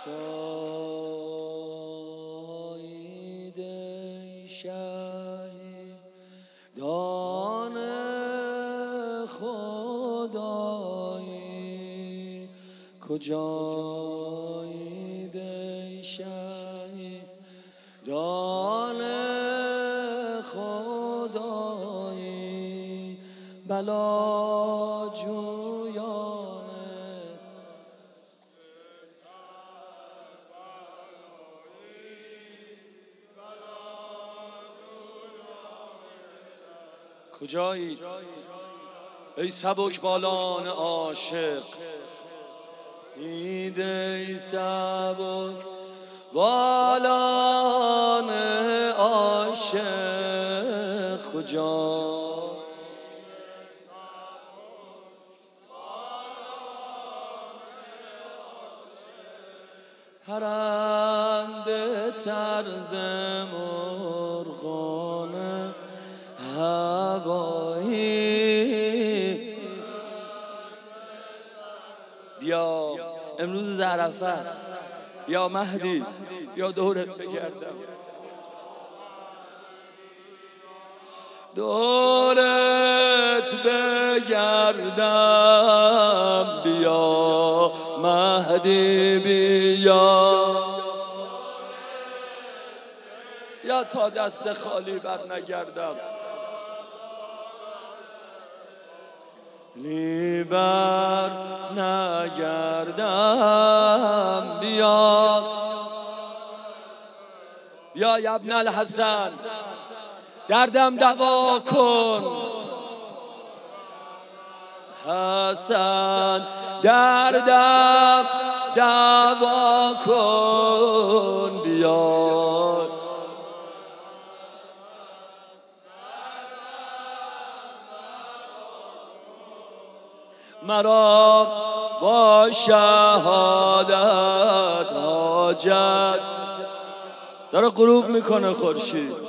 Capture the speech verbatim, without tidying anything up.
جایید ای شهیدان خدایی، کجایید ای شهیدان خدایی، بلا جویان کجایید ای سبک بالان عاشق، اید ای سبک بالان عاشق، کجا پرنده طرز مرغان هوایی، بیا امروز عرفه است، بیا مهدی، بیا دورت بگردم، دورت بگردم، بیا مهدی بیا، یا تا دست خالی بر نگردم، لی بر نگردم، بیا بیا یا ابن الحسن، دردم دوا کن حسن، دردم دوا کن، بیا مرا با شهادت حاجت. داره غروب میکنه خورشید،